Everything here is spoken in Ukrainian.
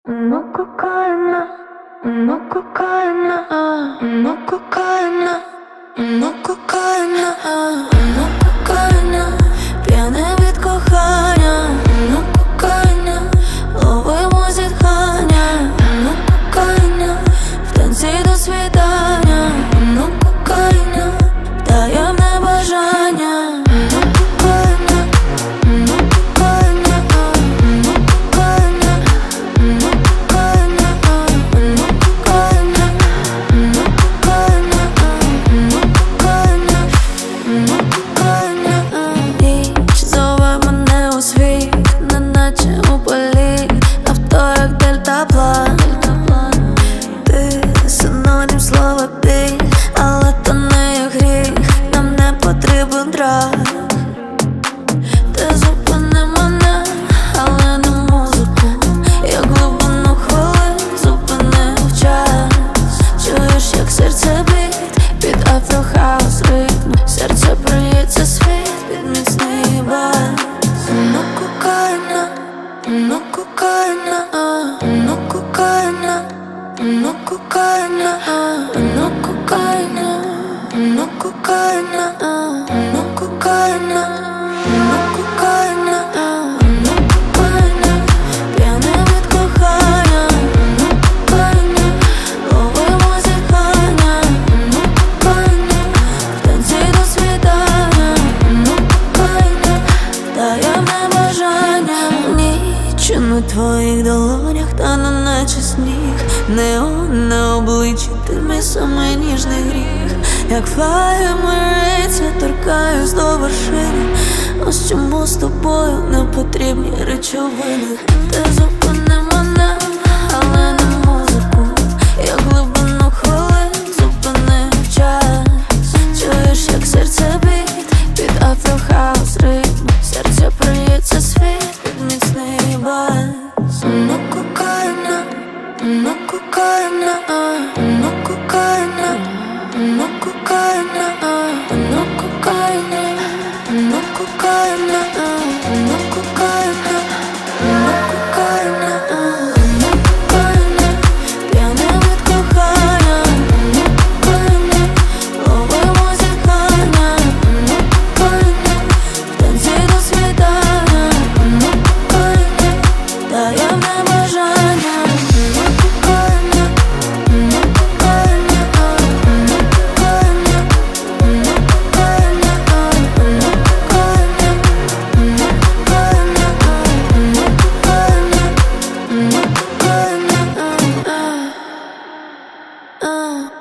No cocaína, no cocaína, no cocaína, no cocaína, no cocaína, п'яне від кохання, no cocaína, ловимо зітхання, no cocaína, в танці до свідання, no cocaína, таємне бажання. Слова біль, але то не є гріх, нам не потрібен драк. Ти зупини мене, але не музику, як глибину хвилин зупинив час. Чуєш, як серце б'є під афрохаус ритм, серце бриється світ під міцний бас. No cocaína, no cocaína, no cocaína, no cocaína, no cocaína, no cocaína, no cocaína, no cocaína, no cocaína, п'яне від кохання, no cocaína, ловимо зітхання, no cocaína, в танці до свідання, no cocaína, таємне бажання. Ніч на твоїх долонях та наче сніг, неон на обличчі, ти мій самий ніжний гріх. Як флаємериця, торкаюсь до вершини. Ось чому з тобою не потрібні речовини. Ти зупини мене, але не музику, як глибину хвилин зупинив час. Чуєш, як серце б'є під афрохаус ритм, серце приється світ під міцний бас. No cocaína, no cocaína, no cocaína, no cocaína, no cocaína, no cocaína, no cocaína, no cocaína, no cocaína, п'яне від кохання, no cocaína, ловимо зітхання, no cocaína, в танці до свідання, no cocaína, таємне бажання. No cocaína, no cocaína, no cocaína, no cocaína, no cocaína, no cocaína, no cocaína, no cocaína.